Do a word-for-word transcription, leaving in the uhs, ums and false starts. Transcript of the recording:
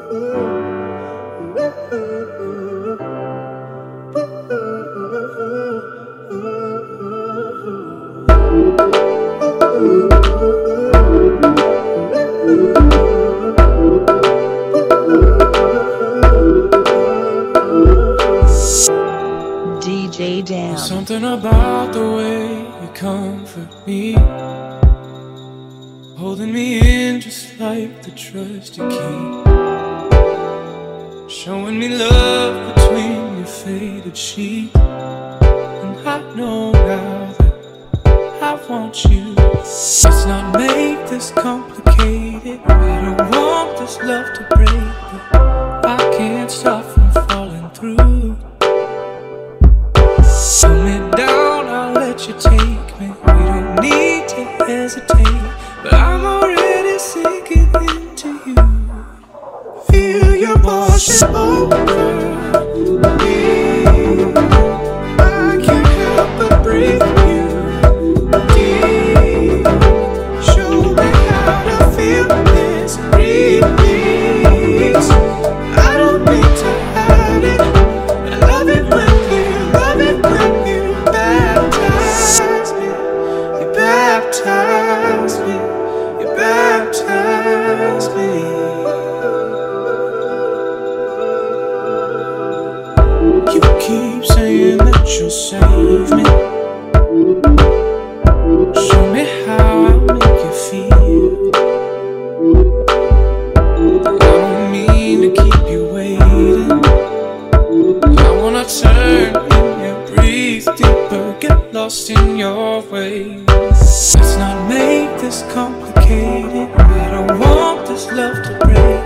D J Dam. Something about the way you comfort me, holding me in just like the trust you keep, showing me love between your faded sheets. And I know now that I want you. Let's not make this complicated. I don't want this love to break, but I can't stop from falling through. Slow me down, I'll let you take me. We don't need to hesitate, but I'm already sinking into you. Feel your washing over me. I can't help but breathe you deep. Show me how to feel this release. I don't need to hide it. I love it when you, love it when you baptize me. You baptize me. You baptize me. You keep saying that you'll save me. Show me how I make you feel. I don't mean to keep you waiting. I wanna turn in you, breathe deeper, get lost in your ways. Let's not make this complicated. I don't want this love to break.